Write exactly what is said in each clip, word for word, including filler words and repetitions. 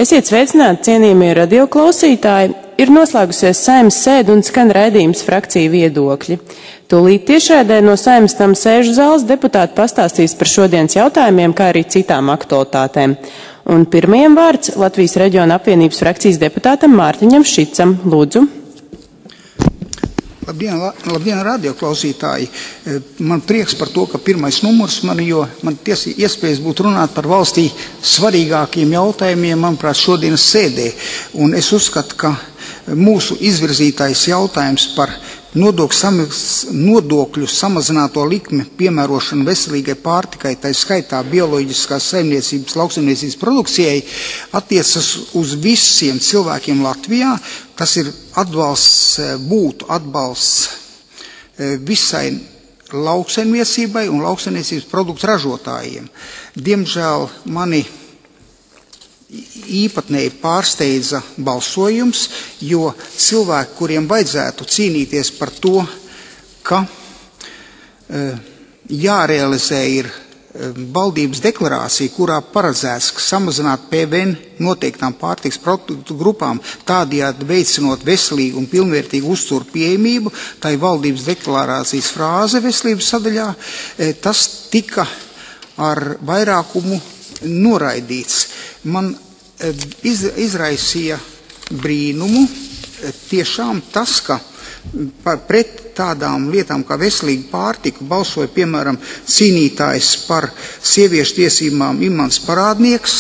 Esiet sveicināti, cienījamie radioklausītāji. Ir noslēgusies Saeimas sēde un skan raidījums Frakciju viedokļi. Tūlīt tiešraidē no Saeimas tam sēžu zāles deputāti pastāstīs par šodienas jautājumiem, kā arī citām aktualitātēm. Un pirmajam vārds Latvijas reģiona apvienības frakcijas deputātam Mārtiņam Šicam. Lūdzu. Labdien, labdien, radioklausītāji. Man prieks par to, ka pirmais numurs man, jo man tiesi iespējas būtu runāt par valstī svarīgākiem jautājumiem, manuprāt, šodienas sēdē. Un es uzskatu, ka mūsu izvirzītais jautājums par nodokļu samazināto likmi piemērošanu veselīgai pārtikai, tai skaitā bioloģiskās saimniecības, lauksaimniecības produkcijai, attiecas uz visiem cilvēkiem Latvijā. Tas ir atbalsts, būtu atbalsts visai lauksaimniecībai un lauksaimniecības produktu ražotājiem. Diemžēl mani īpatnēji pārsteidza balsojums, jo cilvēki, kuriem vajadzētu cīnīties par to, ka e, jārealizē ir e, valdības deklarācija, kurā paredzēts samazināt P V N noteiktām pārtiks produktu grupām, tādējādi veicinot veselīgu un pilnvērtīgu uzturu pieejamību, tai valdības deklarācijas frāze veselības sadaļā, e, tas tika ar vairākumu noraidīts. Man iz, izraisīja brīnumu tiešām tas, ka pret tādām lietām kā veselīga pārtika balsoja, piemēram, cīnītājs par sieviešu tiesībām Imants Parādnieks,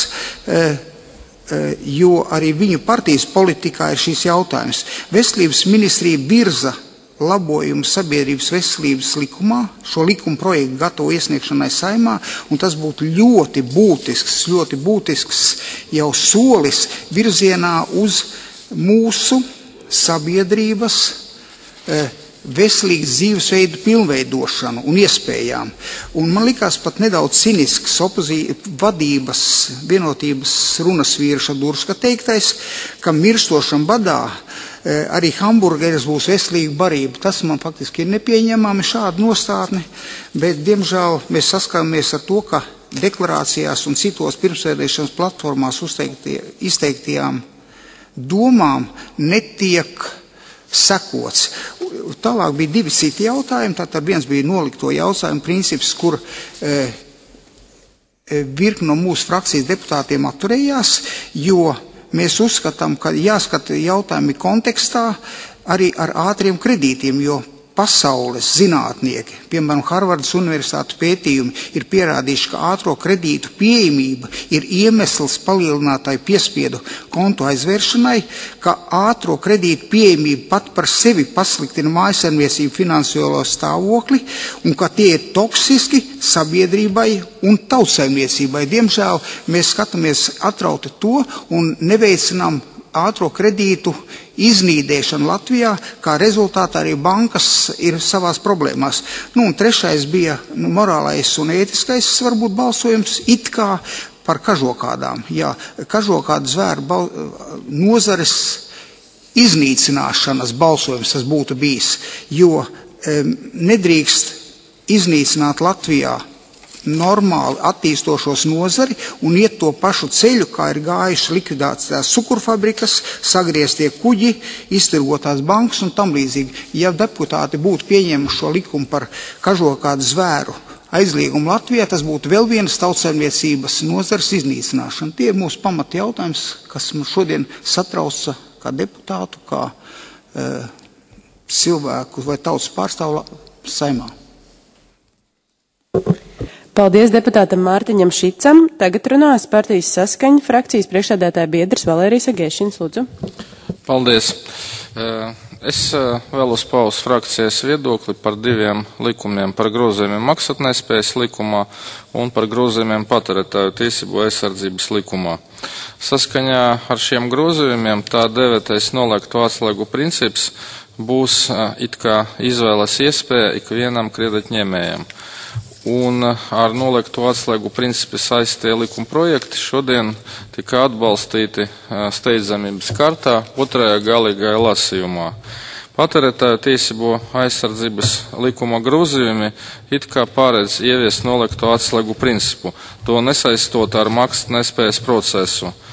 jo arī viņu partijas politikā ir šīs jautājums. Veselības ministrija virza labojumu sabiedrības veselības likumā, šo likumu projektu gatavo iesniegšanai Saeimā, un tas būtu ļoti būtisks, ļoti būtisks jau solis virzienā uz mūsu sabiedrības eh, veselīgas dzīvesveidu pilnveidošanu un iespējām. Un man likās pat nedaudz cinisks opozī, vadības vienotības runas vīra Durska teiktais, ka mirstošam badā arī hamburgeris būs veselīga barība. Tas man faktiski ir nepieņemami šāda nostādne, bet diemžēl mēs saskaramies ar to, ka deklarācijās un citos pirmsvēlēšanas platformās izteiktajām domām netiek sekots. Tālāk bija divi citi jautājumi, tātad viens bija nolikto jautājumu princips, kur e, virkni no mūsu frakcijas deputātiem atturējās, jo mēs uzskatām, ka jāskata jautājumi kontekstā arī ar ātriem kredītiem, jo pasaules zinātnieki, piemēram, Harvardas universitātes pētījumi, ir pierādījuši, ka ātro kredītu pieejamība ir iemesls palielinātai piespiedu kontu aizvēršanai, ka ātro kredītu pieejamība pat par sevi pasliktina mājsaimniecību finansiālo stāvokli un ka tie ir toksiski sabiedrībai un tautsaimniecībai. Diemžēl mēs skatāmies atrauti to un neveicinām ātro kredītu iznīdēšanu Latvijā, kā rezultātā arī bankas ir savās problēmās. Nu, un trešais bija nu, morālais un ētiskais varbūt balsojums it kā par kažokādām. Jā, kažokādu zvēru bal, nozares iznīcināšanas balsojums tas būtu bijis, jo e, nedrīkst iznīcināt Latvijā normāli attīstošos nozari un iet to pašu ceļu, kā ir gājuši likvidētās cukurfabrikas, sagrieztie kuģi, iztirgotās bankas un tam līdzīgi. Ja deputāti būtu pieņēmuši šo likumu par kažokādu zvēru aizliegumu Latvijā, tas būtu vēl vienas tautsaimniecības nozares iznīcināšana. Tie ir mūsu pamata jautājums, kas mums šodien satrauca kā deputātu, kā e, cilvēku vai tautas pārstāvu Saeimā. Paldies deputātam Mārtiņam Šicam. Tagad runās partijas Saskaņa frakcijas priekšsēdētāja biedrs Valērijas Agēšins. Lūdzu. Paldies. Es vēlos paust frakcijas viedokli par diviem likumiem, par grozījumiem maksātnespējas likumā un par grozījumiem patērētāju tiesību aizsardzības likumā. Saskaņā ar šiem grozījumiem tā dēvētais noliegto atslēgu princips būs it kā izvēles iespēja ikvienam kreditņēmējam. Un ar noliegto atslēgu principu saistītie likuma projekti šodien tika atbalstīti steidzamības kārtā otrajā galīgajā lasījumā. Patērētāju tiesību aizsardzības likuma grozījumi it kā paredz ieviest noliegto atslēgu principu, to nesaistot ar maksātnespējas procesu.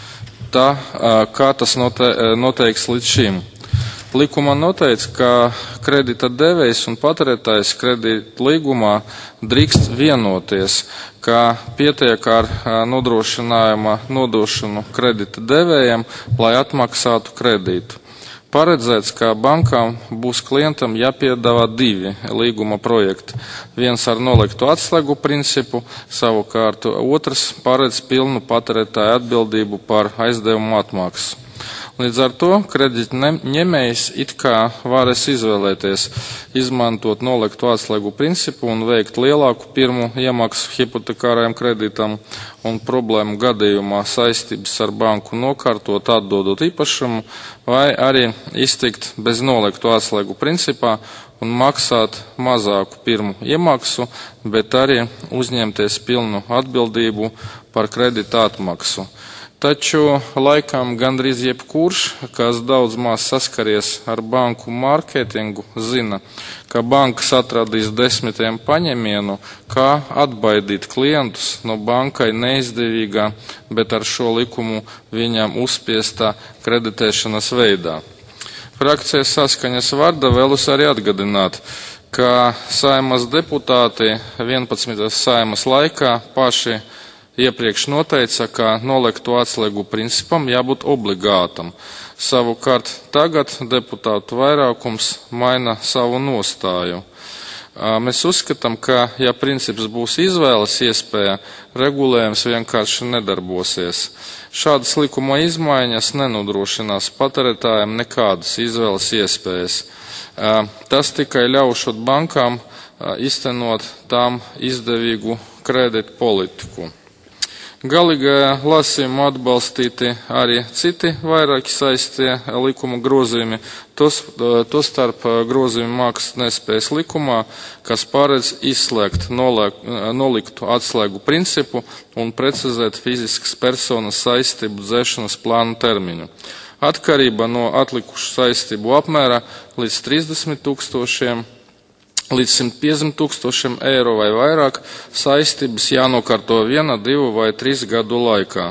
tā, kā tas noteikts līdz šim. Likumā noteikts, ka kredita devējs un patērētājs kredīta līgumā drīkst vienoties, ka pietiek ar nodrošinājuma nodošanu kredita devējiem, lai atmaksātu kredītu. Paredzēts, ka bankām būs klientam jāpiedāvā divi līguma projekti. Viens ar noliktu atslēgu principu, savukārt otrs paredz pilnu patērētāju atbildību par aizdevumu atmaksu. Līdz ar to kredīta ņemējs it kā varēs izvēlēties izmantot noliktu atslēgu principu un veikt lielāku pirmu iemaksu hipotekārajam kredītam un problēmu gadījumā saistības ar banku nokārtot, atdodot īpašumu, vai arī iztikt bez noliktu atslēgu principā un maksāt mazāku pirmu iemaksu, bet arī uzņemties pilnu atbildību par kredīta atmaksu. Taču laikam gandrīz jebkurš, kas daudz maz saskaries ar banku mārketingu, zina, ka bankas atradīs desmitiem paņemienu, kā atbaidīt klientus no bankai neizdevīgā, bet ar šo likumu viņam uzspiestā kreditēšanas veidā. Frakcijas Saskaņas vārdā vēlos arī atgādināt, ka Saeimas deputāti vienpadsmitās Saeimas laikā paši iepriekš noteica, ka noliktu atslēgu principam jābūt obligātam. Savukārt tagad deputātu vairākums maina savu nostāju. Mēs uzskatām, ka, ja princips būs izvēles iespēja, regulējums vienkārši nedarbosies. Šādas likuma izmaiņas nenodrošinās patērētājiem nekādas izvēles iespējas. Tas tikai ļaušot bankām iztenot tām izdevīgu kredītu politiku. Galīgajā lasījumā atbalstīti arī citi vairāki saistie likuma grozījumi, tos, to starp grozījumi maksas nespējas likumā, kas paredz izslēgt noliek, noliktu atslēgu principu un precizēt fiziskas personas saistību dzēšanas plānu termiņu. Atkarība no atlikušu saistību apmēra līdz trīsdesmit tūkstošiem līdz simt piecdesmit tūkstošiem eiro vai vairāk saistības jānokārto viena, divu vai trīs gadu laikā.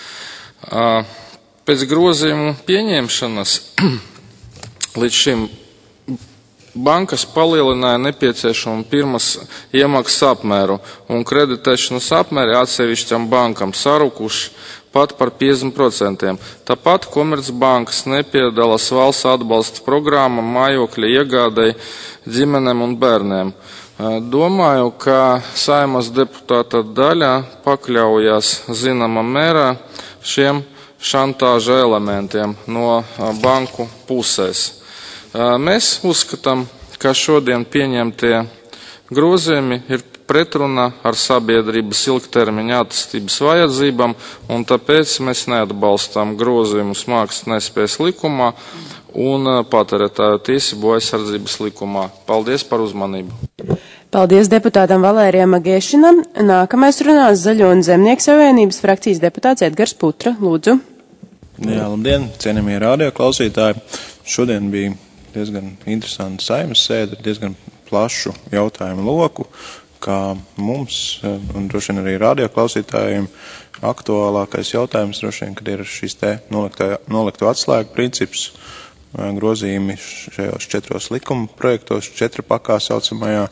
Pēc grozījumu pieņemšanas līdz šim bankas palielināja nepieciešamu pirmas iemaksas apmēru un kreditēšanas apmēri atsevišķam bankam sarukuši pat par piecdesmit procentiem. Tāpat Komercbankas nepiedalās valsts atbalsta programma mājokļa iegādei ģimenēm un bērniem. Domāju, ka Saeimas deputāta daļa pakļaujas zināmā mērā šiem šantāža elementiem no banku pusēs. Mēs uzskatām, ka šodien pieņemtie grozījumi ir pretrunā ar sabiedrības ilgtermiņa attīstības vajadzībām, un tāpēc mēs neatbalstām grozījumus maksas nespējas likumā un patērētāju tiesību aizsardzības likumā. Paldies par uzmanību. Paldies deputātam Valērijam Agēšinam. Nākamais runās Zaļo un Zemnieku savienības frakcijas deputāts Edgars Putra. Lūdzu. Jā, labdien, cienījamie radioklausītāji. Šodien bija diezgan interesanta Saeimas sēde, diezgan plašu jautājumu loku, kā mums, un droši vien arī radioklausītājiem, aktuālākais jautājums droši vien, kad ir šis te nolikto atslēgu princips, grozījumi šajos četros likuma projektos, četri pakā saucamajā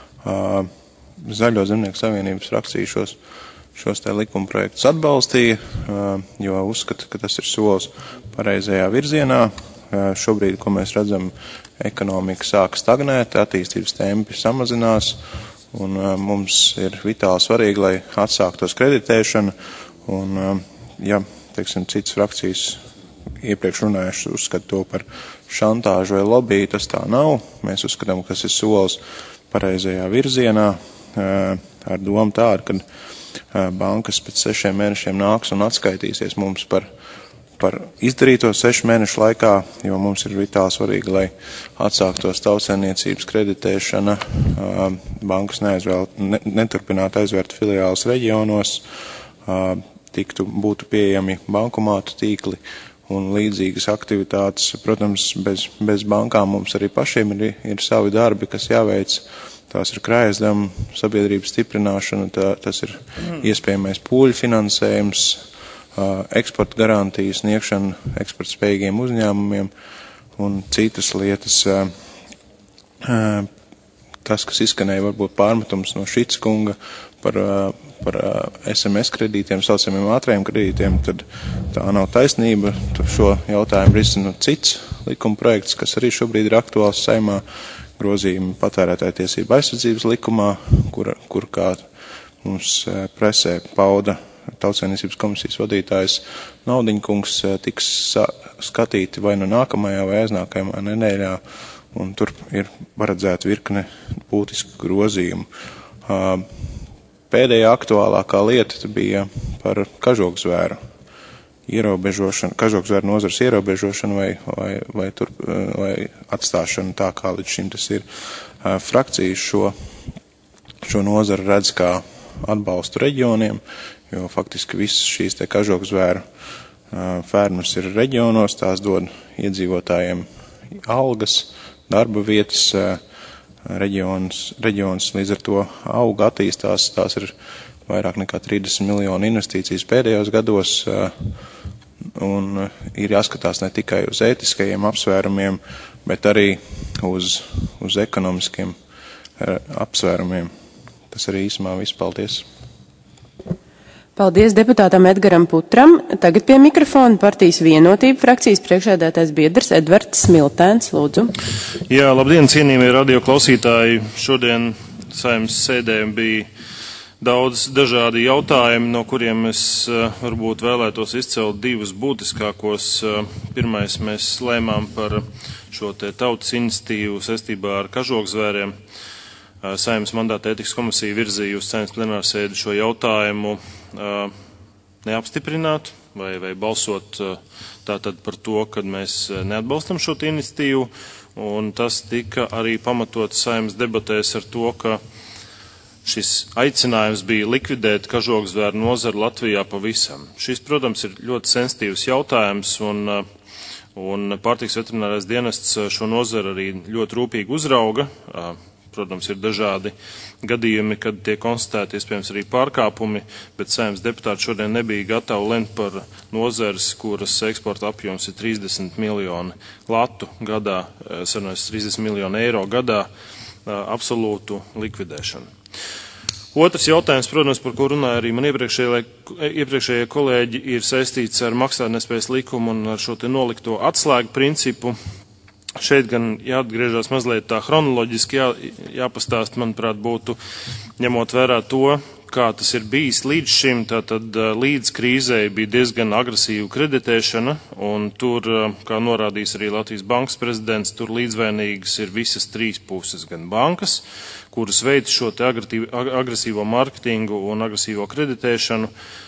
Zaļo Zemnieku savienības frakcija šos, šos te likuma projektus atbalstīja, jo uzskata, ka tas ir solis pareizajā virzienā. Šobrīd, ko mēs redzam, ekonomika sāk stagnēt, attīstības tempi samazinās, un mums ir vitāli svarīgi, lai atsāktos kreditēšana, un, ja, teiksim, citas frakcijas iepriekš runājuši uzskata to par šantāžu vai lobby, tas tā nav. Mēs uzskatām, ka tas ir solis pareizajā virzienā, ar domu tādu, ka bankas pēc sešiem mēnešiem nāks un atskaitīsies mums par par izdarīto sešu mēnešu laikā, jo mums ir vitāli svarīgi, lai atsāktos tautsēmniecības kreditēšana, bankas neaizvēl, ne, neturpinātu aizvērt filiāles reģionos, tiktu, būtu pieejami bankomātu tīkli un līdzīgas aktivitātes. Protams, bez, bez bankām mums arī pašiem ir, ir savi darbi, kas jāveic. Tās ir krājazdevuma, sabiedrības stiprināšana, tā, tas ir iespējamais pūļu finansējums, eksporta garantiju sniegšanu eksportspējīgiem uzņēmumiem un citas lietas. Tas, kas izskanēja varbūt pārmetums no Šits kunga par, par S M S kredītiem, saucamiem ātrajiem kredītiem, tad tā nav taisnība. Tur šo jautājumu risina cits likuma projekts, kas arī šobrīd ir aktuāls Saeimā, grozījumi patērētāju tiesību aizsardzības likumā, kur, kur kā mums presē pauda Tautsaimniecības komisijas vadītājs Naudiņkungs, tiks skatīti vai no nākamajā vai aiznākamajā nedēļā, un tur ir paredzēta virkne būtisku grozījumu. Pēdējā aktuālākā lieta bija par kažokzvēru ierobežošanu, kažokzvēru nozars ierobežošanu vai, vai, vai, tur, vai atstāšanu tā, kā līdz šim tas ir. Frakcijas šo, šo nozaru redz kā atbalstu reģioniem, jo faktiski visas šīs te kažokzvēru fermas ir reģionos, tās dod iedzīvotājiem algas, darba vietas, reģions, reģions līdz ar to auga, attīstās, tās ir vairāk nekā trīsdesmit miljonu investīcijas pēdējos gados, un ir jāskatās ne tikai uz ētiskajiem apsvērumiem, bet arī uz, uz ekonomiskiem apsvērumiem. Tas arī īsumā viss. Paldies. Paldies deputātam Edgaram Putram. Tagad pie mikrofona partijas Vienotība frakcijas priekšsēdētājs biedrs Edvards Smiltēns. Lūdzu. Jā, labdien, cienījamie radio klausītāji. Šodien Saeimas sēdē bija daudz dažādi jautājumi, no kuriem es uh, varbūt vēlētos izcelt divus būtiskākos. Uh, pirmais, mēs lēmām par šo te tautas iniciatīvu saistībā ar kažokzvēriem. Uh, Saeimas mandāta ētikas komisija virzīja uz Saeimas plenārsēdi šo jautājumu uh, neapstiprināt vai, vai balsot uh, tātad par to, kad mēs neatbalstam šo iniciatīvu. Un tas tika arī pamatots Saeimas debatēs ar to, ka šis aicinājums bija likvidēt kažokzvēru nozaru Latvijā pavisam. Šis, protams, ir ļoti sensitīvs jautājums, un, un pārtikas veterinārais dienests šo nozaru arī ļoti rūpīgi uzrauga. Protams, ir dažādi gadījumi, kad tiek konstatēti iespējams arī pārkāpumi, bet Saeimas deputāti šodien nebija gatavi lemt par nozares, kuras eksporta apjoms ir trīsdesmit miljoni latu gadā, sarunājas trīsdesmit miljoni eiro gadā, absolūtu likvidēšanu. Otrs jautājums, protams, par ko runāja arī man iepriekšējie, iepriekšējie kolēģi, ir saistīts ar maksātnespējas likumu un ar šo te nolikto atslēgu principu. Šeit gan jāatgriežas mazliet tā chronoloģiski, jā, jāpastāst, manuprāt, būtu ņemot vērā to, kā tas ir bijis līdz šim, tātad līdz krīzei bija diezgan agresīva kreditēšana, un tur, kā norādījis arī Latvijas bankas prezidents, tur līdzvainīgas ir visas trīs puses, gan bankas, kuras veic šo te agresīvo marketingu un agresīvo kreditēšanu,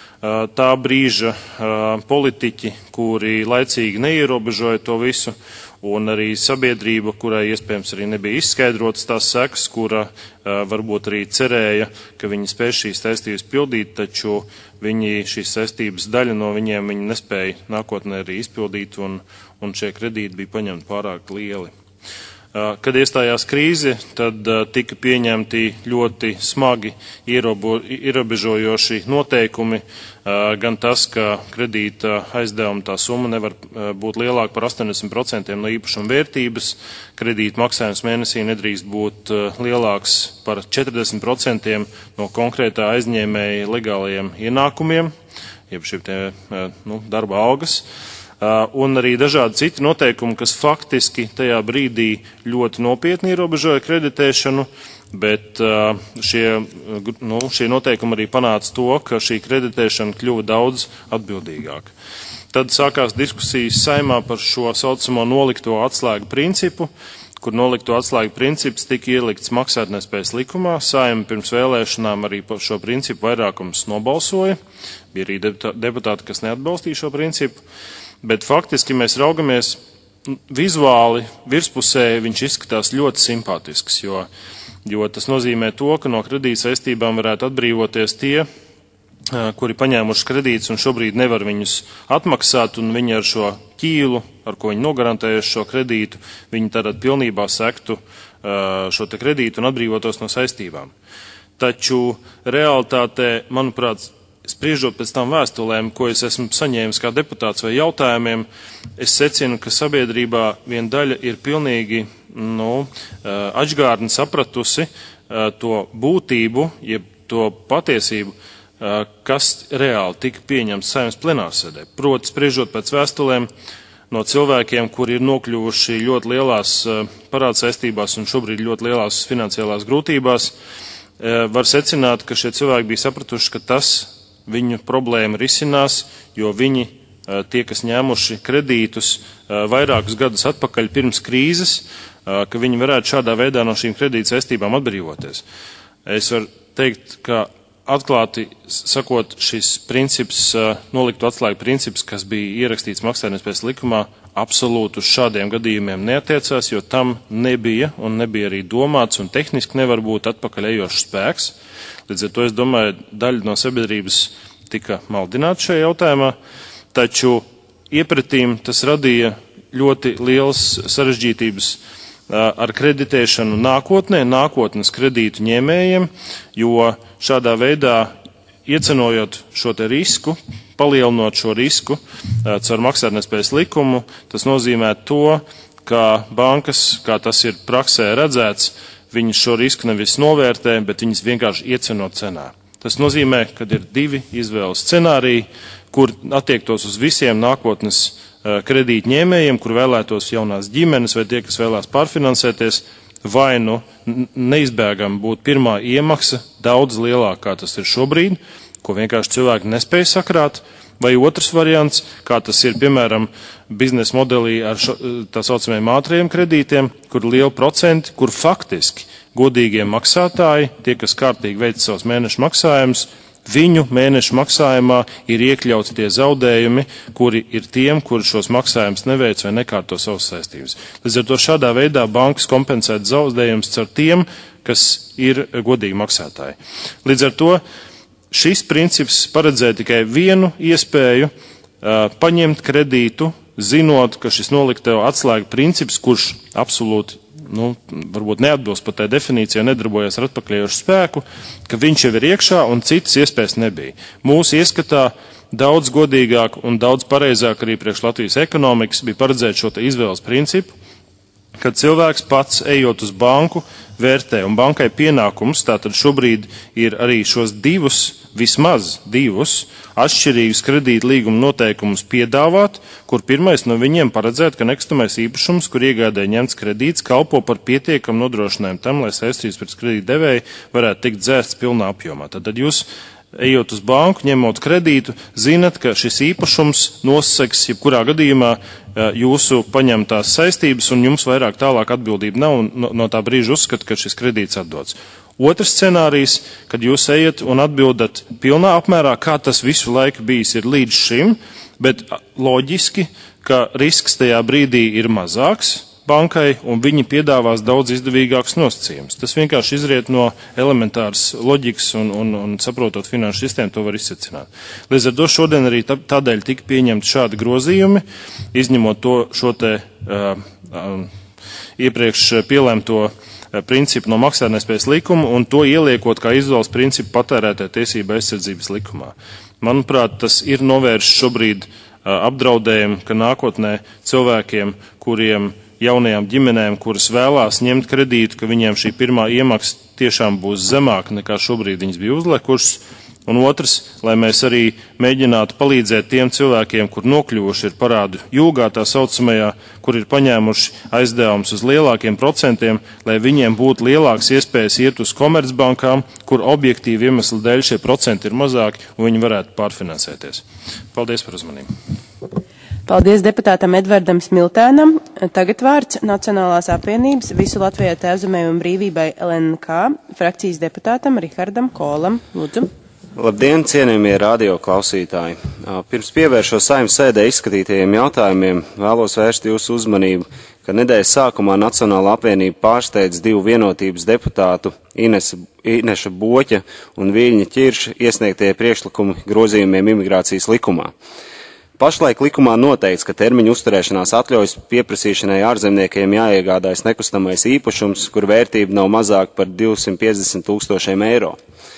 tā brīža politiķi, kuri laicīgi neierobežoja to visu, un arī sabiedrība, kurai iespējams arī nebija izskaidrotas tās sekas, kura uh, varbūt arī cerēja, ka viņi spēj šīs saistības pildīt, taču viņi šīs saistības daļa no viņiem viņi nespēja nākotnē arī izpildīt, un, un šie kredīti bija paņemti pārāk lieli. Uh, kad iestājās krīze, tad uh, tika pieņemti ļoti smagi ierobo, ierobežojoši noteikumi, uh, gan tas, ka kredīta aizdevuma tā summa nevar uh, būt lielāka par astoņdesmit procentiem no īpašuma vērtības, kredīta maksājums mēnesī nedrīkst būt uh, lielāks par četrdesmit procentiem no konkrētā aizņēmēja legālajiem ienākumiem, jeb šiem te, uh, nu, darba algas. Uh, un arī dažādi citi noteikumi, kas faktiski tajā brīdī ļoti nopietni ierobežoja kreditēšanu, bet uh, šie, nu, šie noteikumi arī panāca to, ka šī kreditēšana kļuva daudz atbildīgāka. Tad sākās diskusijas Saeimā par šo saucamo nolikto atslēgu principu, kur nolikto atslēgu princips tika ielikts maksātnespējas likumā. Saeima pirms vēlēšanām arī par šo principu vairākums nobalsoja. Bija arī deputāti, kas neatbalstīja šo principu. Bet faktiski mēs raugamies vizuāli, virspusē viņš izskatās ļoti simpātisks, jo, jo tas nozīmē to, ka no kredīt saistībām varētu atbrīvoties tie, kuri paņēmuši kredītus un šobrīd nevar viņus atmaksāt, un viņi ar šo ķīlu, ar ko viņi nogarantējuši šo kredītu, viņi tātad pilnībā sektu šo te kredītu un atbrīvotos no saistībām. Taču realitātē, manuprāt, spriežot pēc tām vēstulēm, ko es esmu saņēmis kā deputāts vai jautājumiem, es secinu, ka sabiedrībā viena daļa ir pilnīgi nu, atžgārni sapratusi to būtību, jeb to patiesību, kas reāli tika pieņemts Saeimas plenārsēdē. Proti, spriežot pēc vēstulēm no cilvēkiem, kuri ir nokļuvuši ļoti lielās parādsaistībās un šobrīd ļoti lielās finansiālās grūtībās, var secināt, ka šie cilvēki bija sapratuši, ka tas viņu problēma risinās, jo viņi, tie, kas ņēmuši kredītus vairākus gadus atpakaļ pirms krīzes, ka viņi varētu šādā veidā no šīm kredīta saistībām atbrīvoties. Es varu teikt, ka atklāti sakot, šis princips, noliktu atslēgu princips, kas bija ierakstīts maksājumnespējas likumā, absolūti uz šādiem gadījumiem neatiecās, jo tam nebija un nebija arī domāts un tehniski nevar būt atpakaļ ejošs spēks. Līdz ar to es domāju, daļa no sabiedrības tika maldināta šajā jautājumā, taču iepratīm tas radīja ļoti liels sarežģītības ar kreditēšanu nākotnē, nākotnes kredītu ņēmējiem, jo šādā veidā iecenojot šo te risku, palielinot šo risku caur maksātnespējas likumu, tas nozīmē to, ka bankas, kā tas ir praksē redzēts, viņas šo risku nevis novērtē, bet viņas vienkārši ieceno cenā. Tas nozīmē, ka ir divi izvēles scenāriji, kur attiektos uz visiem nākotnes kredīt ņēmējiem, kur vēlētos jaunās ģimenes vai tie, kas vēlās pārfinansēties, vai nu neizbēgam būt pirmā iemaksa daudz lielākā, kā tas ir šobrīd, ko vienkārši cilvēki nespēja sakrāt, vai otrs variants, kā tas ir, piemēram, biznesa modelī ar šo, tā saucamajiem ātriem kredītiem, kur liela procenti, kur faktiski godīgie maksātāji, tie, kas kārtīgi veic savus mēnešu maksājumus, viņu mēnešu maksājumā ir iekļauts tie zaudējumi, kuri ir tiem, kuri šos maksājumus neveic vai nekārto savas saistības. Līdz ar to šādā veidā bankas kompensēt zaudējumus caur tiem, kas ir godīgi maksātāji. Līdz ar to šis princips paredzēja tikai vienu iespēju uh, paņemt kredītu, zinot, ka šis noliktev atslēga princips, kurš absolūti nu, varbūt neatbilst pat tai definīcijai, nedarbojas ar atpakaļējošu spēku, ka viņš jau ir iekšā un citas iespējas nebija. Mūsu ieskatā daudz godīgāk un daudz pareizāk arī priekš Latvijas ekonomikas bija paredzēt šo te izvēles principu, kad cilvēks pats, ejot uz banku, vērtē, un bankai pienākums, tātad šobrīd ir arī šos divus, vismaz divus, atšķirīgus kredīta līguma noteikumus piedāvāt, kur pirmais no viņiem paredzēt, ka nekustamais īpašums, kur iegādē ņemts kredīts, kalpo par pietiekamu nodrošinājumu tam, lai saistības pret kredīta devēju varētu tikt dzēsts pilnā apjomā. Tad jūs, ejot uz banku, ņemot kredītu, zinat, ka šis īpašums noseks jebkurā gadījumā jūsu paņemtās saistības un jums vairāk tālāk atbildība nav un no, no tā brīža uzskat, ka šis kredīts atdots. Otrs scenārijs, kad jūs ejat un atbildat pilnā apmērā, kā tas visu laiku bijis ir līdz šim, bet loģiski, ka risks tajā brīdī ir mazāks bankai un viņi piedāvās daudz izdevīgākus nosacījumus. Tas vienkārši izriet no elementāras loģikas un, un, un saprotot finanšu sistēmu, to var izsecināt. Līdz ar to šodien arī tādēļ tika pieņemti šādi grozījumi, izņemot to šo te uh, uh, iepriekš pielēmto principu no maksātnespējas likuma un to ieliekot kā izvēles principu patērētāja tiesība aizsardzības likumā. Manuprāt, tas ir novērsts šobrīd uh, apdraudējumu, ka nākotnē cilvēkiem, kuriem jaunajām ģimenēm, kuras vēlās ņemt kredītu, ka viņiem šī pirmā iemaksa tiešām būs zemāka nekā šobrīd viņas bija uzliekušas. Un otrs, lai mēs arī mēģinātu palīdzēt tiem cilvēkiem, kur nokļuvuši ir parādu jūgā, tā saucamajā, kur ir paņēmuši aizdevumus uz lielākiem procentiem, lai viņiem būtu lielāks iespējas iet uz komercbankām, kur objektīvi iemesli dēļ šie procenti ir mazāki un viņi varētu pārfinansēties. Paldies par uzmanību. Paldies deputātam Edvardam Smiltēnam. Tagad vārds Nacionālās apvienības Visu Latvijā tēvzemē un brīvībai L N K frakcijas deputātam Rihardam Kolam. Lūdzu. Labdien, cienījamie radio klausītāji! Pirms pievēršos Saeimas sēdē izskatītajiem jautājumiem, vēlos vērst jūsu uzmanību, ka nedēļas sākumā Nacionālā apvienība pārsteidz divu vienotības deputātu Inesa, Ineša Boķa un Viļņa Ķirša iesniegtie priekšlikumi grozījumiem imigrācijas likumā. Pašlaik likumā noteikts, ka termiņu uzturēšanās atļaujas pieprasīšanai ārzemniekiem jāiegādājas nekustamais īpašums, kur vērtība nav mazāk par divsimt piecdesmit tūkstošiem eiro.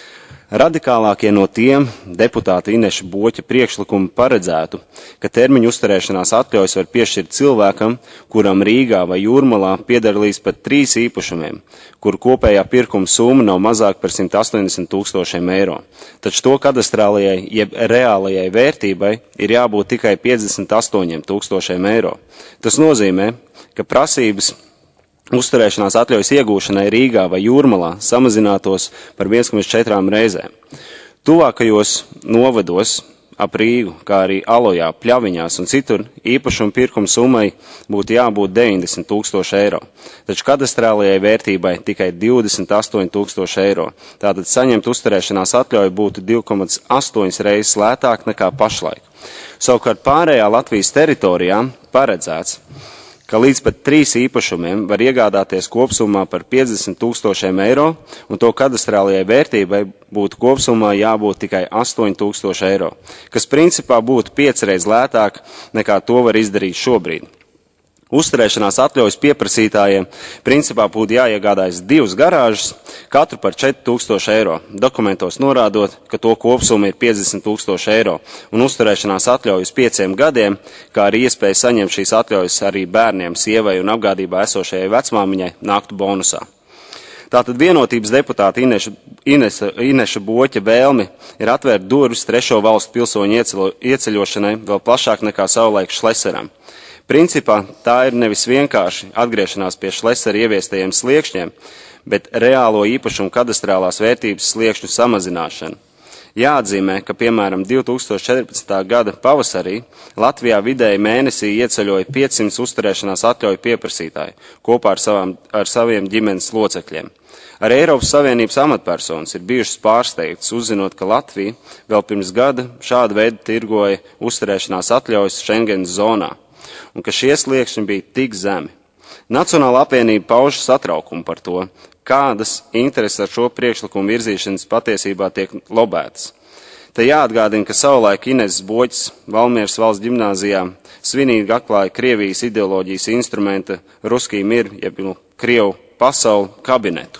Radikālākie no tiem deputāta Ineša Boķa priekšlikumi paredzētu, ka termiņu uzturēšanās atļaujas var piešķirt cilvēkam, kuram Rīgā vai Jūrmalā pieder līdz pat trīs īpašumiem, kuru kopējā pirkuma summa nav mazāk par simt astoņdesmit tūkstošiem eiro. Taču to kadastrālajai jeb reālajai vērtībai ir jābūt tikai piecdesmit astoņiem tūkstošiem eiro. Tas nozīmē, ka prasības uzturēšanās atļaujas iegūšanai Rīgā vai Jūrmalā samazinātos par viens komats četri reizēm. Tuvākajos novados ap Rīgu, kā arī Alojā, Pļaviņās un citur, īpašuma pirkuma summai būtu jābūt deviņdesmit tūkstoši eiro, taču kadastrālajai vērtībai tikai divdesmit astoņi tūkstoši eiro. Tātad saņemt uzturēšanās atļauju būtu divi komats astoņi reizes lētāk nekā pašlaik. Savukārt pārējā Latvijas teritorijā paredzēts, ka līdz pat trīs īpašumiem var iegādāties kopsumā par piecdesmit tūkstošiem eiro, un to kadastrālajai vērtībai būtu kopsumā jābūt tikai astoņi tūkstoši eiro, kas principā būtu piecreiz lētāk nekā to var izdarīt šobrīd. Uzturēšanās atļaujas pieprasītājiem principā būtu jāiegādājas divas garāžas, katru par četri tūkstoši eiro, dokumentos norādot, ka to kopsumma ir piecdesmit tūkstoši eiro, un uzturēšanās atļaujas pieciem gadiem, kā arī iespēja saņemt šīs atļaujas arī bērniem, sievai un apgādībā esošajai vecmāmiņai nāktu bonusā. Tātad vienotības deputāta Ineša, Ineša, Ineša Boķa vēlmi ir atvērt durvis trešo valstu pilsoņu ieceļo, ieceļošanai vēl plašāk nekā savulaik Šleseram. Principā tā ir nevis vienkārši atgriešanās pie Šlesera ieviestajiem sliekšņiem, bet reālo īpašumu kadastrālās vērtības sliekšņu samazināšana. Jāatzīmē, ka piemēram divi tūkstoši četrpadsmitā gada pavasarī Latvijā vidēji mēnesī ieceļoja piecsimt uzturēšanās atļauju pieprasītāju kopā ar, savām, ar saviem ģimenes locekļiem. Arī Eiropas Savienības amatpersonas ir bijušas pārsteigtas, uzzinot, ka Latvija vēl pirms gada šādu veidu tirgoja uzturēšanās atļaujas Schengenas zonā, un ka šie sliekšņi bija tik zemi. Nacionāla apvienība pauž satraukumu par to, kādas intereses ar šo priekšlikumu virzīšanas patiesībā tiek lobētas. Te jāatgādina, ka savulaik Ineses Boķas Valmieras valsts ģimnāzijā svinīgi atklāja Krievijas ideoloģijas instrumenta Ruskij mir, jeb Krievu pasauli kabinetu.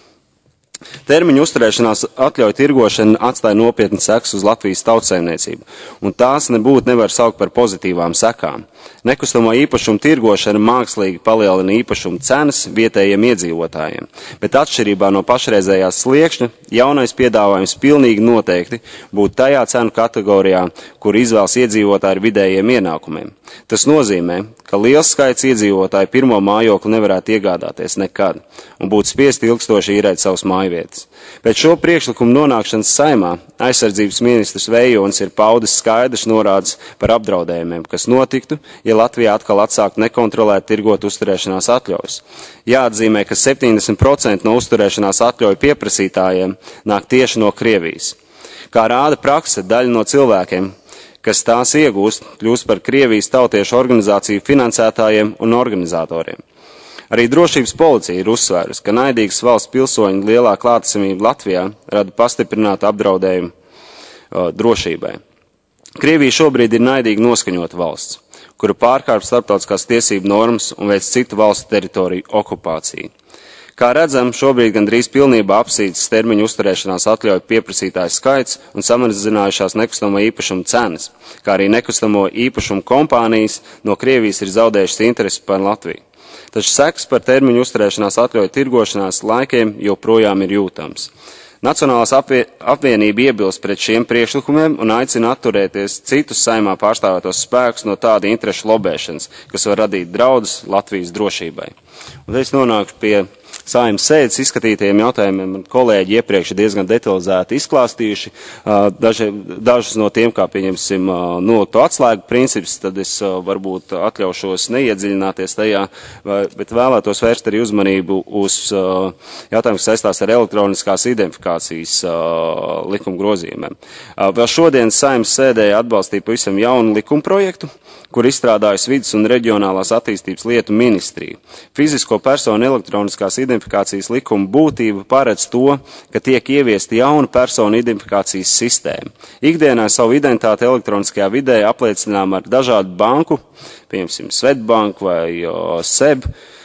Termiņu uzturēšanās atļauju tirgošana atstāja nopietni sekas uz Latvijas tautsaimniecību, un tās nebūtu nevar saukt par pozitīvām sekām. Nekustamo īpašumu tirgošana mākslīgi palielina īpašumu cenas vietējiem iedzīvotājiem, bet atšķirībā no pašreizējās sliekšņa, jaunais piedāvājums pilnīgi noteikti būtu tajā cenu kategorijā, kur izvēlas iedzīvotāji ar vidējiem ienākumiem. Tas nozīmē, ka liels skaits iedzīvotāji pirmo mājokli nevarētu iegādāties nekad un būtu spiesti ilgstoši īrēt savus mājvietas. Pēc šo priekšlikumu nonākšanas Saeimā aizsardzības ministrs Vējonis ir paudis skaidrs norādes par apdraudējumiem, kas notiktu, ja Latvijā atkal atsākt nekontrolēt tirgot uzturēšanās atļaujas. Jāatzīmē, ka septiņdesmit procenti no uzturēšanās atļauju pieprasītājiem nāk tieši no Krievijas. Kā rāda prakse, daļa no cilvēkiem, kas tās iegūst, kļūst par Krievijas tautiešu organizāciju finansētājiem un organizatoriem. Arī drošības policija ir uzsvērusi, ka naidīgas valsts pilsoņu lielā klātesamība Latvijā rada pastiprinātu apdraudējumu uh, drošībai. Krievija šobrīd ir naidīgi noskaņota valsts, kura pārkāpj starptautiskās tiesību normas un veic citu valstu teritoriju okupāciju. Kā redzam, šobrīd gandrīz pilnībā apsītas termiņu uzturēšanās atļauju pieprasītāju skaits un samazinājušās nekustamo īpašumu cenas, kā arī nekustamo īpašumu kompānijas no Krievijas ir zaudējušas interesi par Latviju. Taču sekas par termiņu uzturēšanās atļauju tirgošanās laikiem joprojām ir jūtams. Nacionālās apvienība iebilst pret šiem priekšlikumiem un aicina atturēties citus Saeimā pārstāvētos spēkus no tāda interešu lobēšanas, kas var radīt draudus Latvijas drošībai. Un es nonāku pie Saeimas sēdes izskatītajiem jautājumiem, un kolēģi iepriekš ir diezgan detalizēti izklāstījuši. Daži, dažus no tiem, kā pieņemsim nolikto atslēgu princips, tad es varbūt atļaušos neiedziļināties tajā, bet vēlētos vērst arī uzmanību uz jautājumu, kas saistās ar elektroniskās identifikācijas likuma grozījumiem. Vēl šodien Saeimas sēdē atbalstīja pavisam jaunu likumprojektu, kur izstrādājusi vidas un reģionālās attīstības lietu ministrija. Fizisko personu elektroniskās identifikācijas likuma būtība paredz to, ka tiek ieviesta jauna personu identifikācijas sistēma. Ikdienā savu identitāti elektroniskajā vidē apliecinām ar dažādu banku, piemēram, Svetbanku vai S E B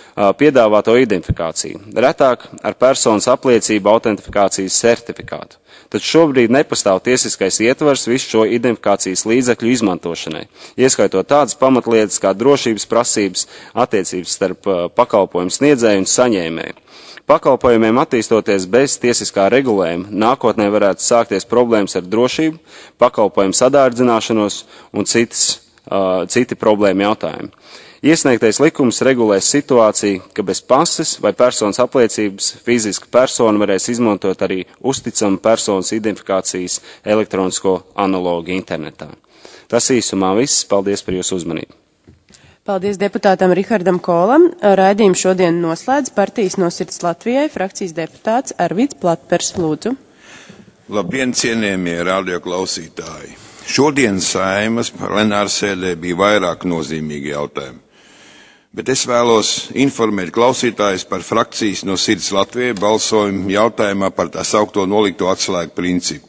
piedāvāto identifikāciju, retāk ar personas apliecību autentifikācijas certifikātu. Taču šobrīd nepastāv tiesiskais ietvars visu šo identifikācijas līdzekļu izmantošanai, ieskaitot tādas pamatlietas kā drošības prasības, attiecības starp pakalpojumu sniedzēju un saņēmēju. Pakalpojumiem attīstoties bez tiesiskā regulējuma, nākotnē varētu sākties problēmas ar drošību, pakalpojumu sadārdzināšanos un citas, uh, citi problēma jautājumi. Iesniegtais likums regulēs situāciju, ka bez pases vai personas apliecības fiziska persona varēs izmantot arī uzticamu personas identifikācijas elektronisko analogu internetā. Tas īsumā viss. Paldies par jūsu uzmanību. Paldies deputātam Rihardam Kolam. Raidījumu šodien noslēdz Partijas no sirds Latvijai frakcijas deputāts Arvids Platpers. Lūdzu. Labdien, cienījamie radioklausītāji! Šodien Saeimas plenārsēdē bija vairāk nozīmīgi jautājumi. Bet es vēlos informēt klausītājus par frakcijas no sirds Latvijai balsojumu jautājumā par tā saukto nolikto atslēgu principu.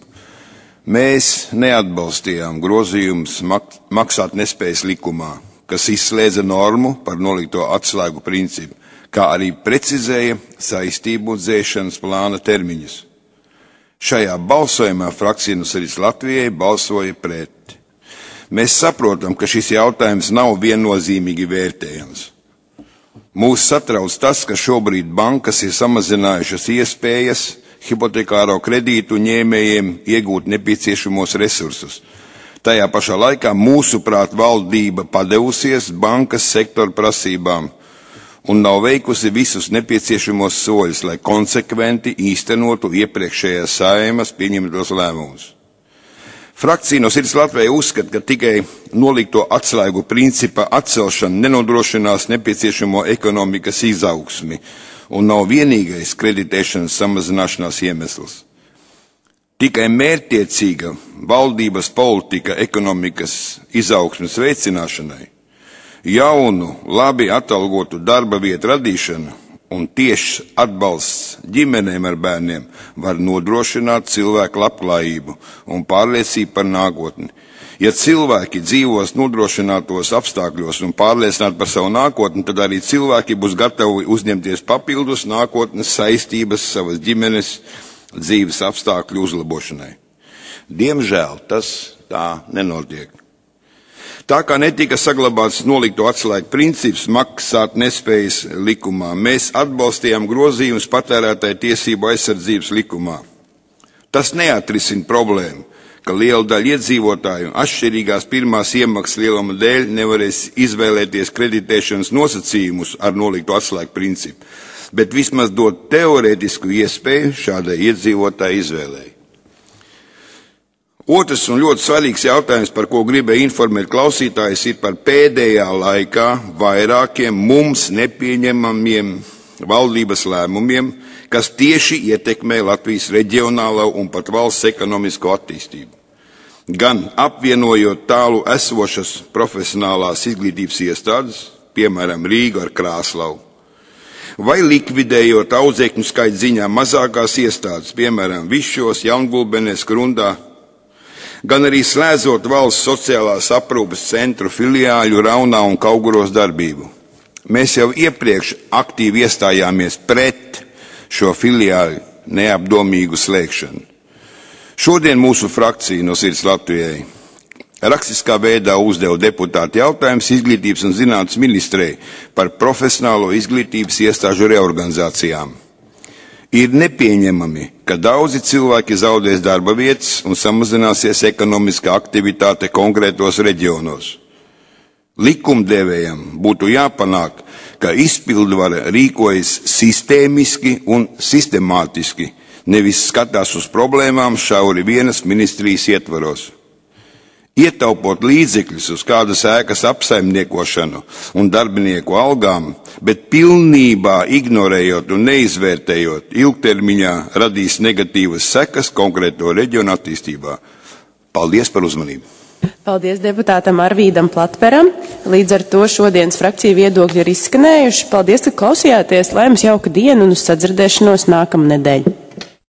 Mēs neatbalstījām grozījumus maksāt nespējas likumā, kas izslēdza normu par nolikto atslēgu principu, kā arī precizēja saistību dzēšanas plāna termiņus. Šajā balsojumā frakcija no sirds Latvijai balsoja pret. Mēs saprotam, ka šis jautājums nav viennozīmīgi vērtējams. Mūs satrauc tas, ka šobrīd bankas ir samazinājušas iespējas hipotekāro kredītu ņēmējiem iegūt nepieciešamos resursus. Tajā pašā laikā mūsuprāt valdība padevusies bankas sektora prasībām un nav veikusi visus nepieciešamos soļus, lai konsekventi īstenotu iepriekšējās Saeimas pieņemtos lēmumus. Frakcija no sirds Latvijai uzskata, ka tikai nolikto atslēgu principa atcelšana nenodrošinās nepieciešamo ekonomikas izaugsmi un nav vienīgais kreditēšanas samazināšanās iemesls. Tikai mērķtiecīga valdības politika ekonomikas izaugsmes veicināšanai, jaunu, labi atalgotu darba vietu radīšana un tieši atbalsts ģimenēm ar bērniem var nodrošināt cilvēku labklājību un pārliecību par nākotni. Ja cilvēki dzīvos nodrošinātos apstākļos un pārliecināti par savu nākotni, tad arī cilvēki būs gatavi uzņemties papildus nākotnes saistības savas ģimenes dzīves apstākļu uzlabošanai. Diemžēl tas tā nenotiek. Tā kā netika saglabāts nolikto atslēgu princips maksāt nespējas likumā, mēs atbalstījām grozījumus patērētāju tiesību aizsardzības likumā. Tas neatrisina problēmu, ka liela daļa iedzīvotāju atšķirīgās pirmās iemaksas lieluma dēļ nevarēs izvēlēties kreditēšanas nosacījumus ar nolikto atslēgu principu, bet vismaz dot teorētisku iespēju šādai iedzīvotāju izvēlei. Otrs un ļoti svarīgs jautājums, par ko gribēju informēt klausītājus, ir par pēdējā laikā vairākiem mums nepieņemamiem valdības lēmumiem, kas tieši ietekmē Latvijas reģionālo un pat valsts ekonomisko attīstību. Gan apvienojot tālu esošas profesionālās izglītības iestādes, piemēram Rīgu ar Krāslavu, vai likvidējot audzēkņu skaita ziņā mazākās iestādes, piemēram Višķos, Jaungulbenēs, Grundā, gan arī slēdzot valsts sociālās aprūpes centru filiāļu Raunā un Kauguros darbību. Mēs jau iepriekš aktīvi iestājāmies pret šo filiāļu neapdomīgu slēgšanu. Šodien mūsu frakcija no sirds Latvijai rakstiskā veidā uzdeva deputāti jautājums izglītības un zinātnes ministrei par profesionālo izglītības iestāžu reorganizācijām. Ir nepieņemami, ka daudzi cilvēki zaudēs darba vietas un samazināsies ekonomiskā aktivitāte konkrētos reģionos. Likumdevējam būtu jāpanāk, ka izpildvara rīkojas sistēmiski un sistemātiski, nevis skatās uz problēmām šauri vienas ministrijas ietvaros. Ietaupot līdzekļus uz kādas ēkas apsaimniekošanu un darbinieku algām, bet pilnībā ignorējot un neizvērtējot ilgtermiņā radīs negatīvas sekas konkrēto reģionu attīstībā. Paldies par uzmanību! Paldies deputātam Arvīdam Platperam. Līdz ar to šodienas frakcija viedokļi ir izskanējuši. Paldies, ka klausījāties. Lai jums jauka diena un uz sadzirdēšanos nākamnedēļ.